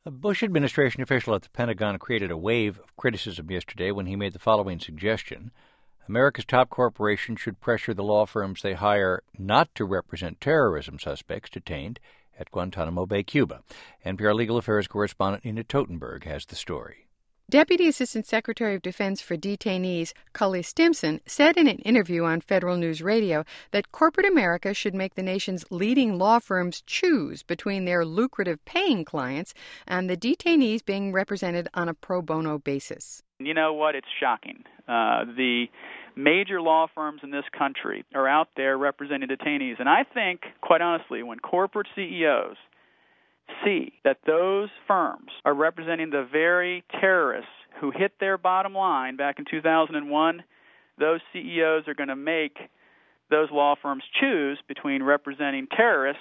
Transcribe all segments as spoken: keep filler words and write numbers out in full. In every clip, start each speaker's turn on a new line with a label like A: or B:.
A: A Bush administration official at the Pentagon created a wave of criticism yesterday when he made the following suggestion. America's top corporations should pressure the law firms they hire not to represent terrorism suspects detained at Guantanamo Bay, Cuba. N P R Legal Affairs correspondent Nina Totenberg has the story.
B: Deputy Assistant Secretary of Defense for Detainees Cully Stimson said in an interview on Federal News Radio that corporate America should make the nation's leading law firms choose between their lucrative paying clients and the detainees being represented on a pro bono basis.
C: You know what? It's shocking. Uh, the major law firms in this country are out there representing detainees. And I think, quite honestly, when corporate C E Os see that those firms are representing the very terrorists who hit their bottom line back in two thousand one, those C E Os are going to make those law firms choose between representing terrorists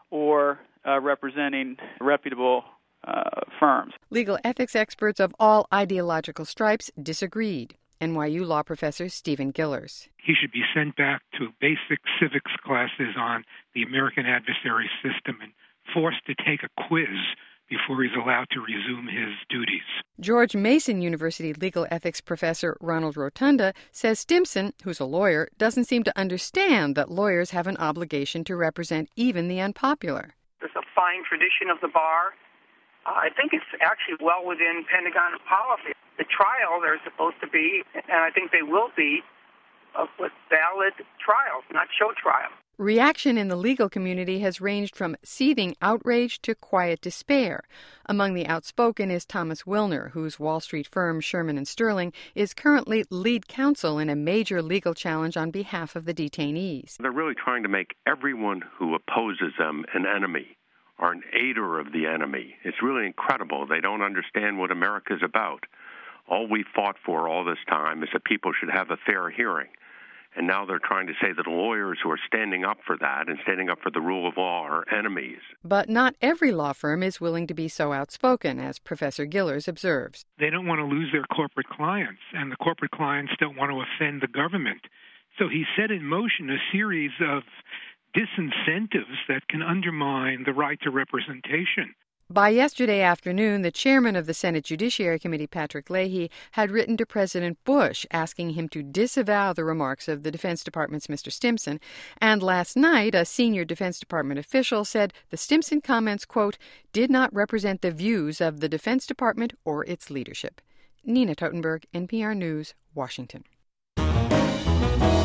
C: or uh, representing reputable uh, firms.
B: Legal ethics experts of all ideological stripes disagreed. N Y U law professor Stephen Gillers.
D: He should be sent back to basic civics classes on the American adversary system and forced to take a quiz before he's allowed to resume his duties.
B: George Mason University legal ethics professor Ronald Rotunda says Stimson, who's a lawyer, doesn't seem to understand that lawyers have an obligation to represent even the unpopular.
E: There's a fine tradition of the bar. Uh, I think it's actually well within Pentagon policy. The trial, they're supposed to be, and I think they will be, uh, with valid trials, not show trials.
B: Reaction in the legal community has ranged from seething outrage to quiet despair. Among the outspoken is Thomas Wilner, whose Wall Street firm Sherman and Sterling is currently lead counsel in a major legal challenge on behalf of the detainees.
F: They're really trying to make everyone who opposes them an enemy or an aider of the enemy. It's really incredible. They don't understand what America's about. All we fought for all this time is that people should have a fair hearing. And now they're trying to say that lawyers who are standing up for that and standing up for the rule of law are enemies.
B: But not every law firm is willing to be so outspoken, as Professor Gillers observes.
D: They don't want to lose their corporate clients, and the corporate clients don't want to offend the government. So he set in motion a series of disincentives that can undermine the right to representation.
B: By yesterday afternoon, the chairman of the Senate Judiciary Committee, Patrick Leahy, had written to President Bush asking him to disavow the remarks of the Defense Department's Mister Stimson. And last night, a senior Defense Department official said the Stimson comments, quote, did not represent the views of the Defense Department or its leadership. Nina Totenberg, N P R News, Washington.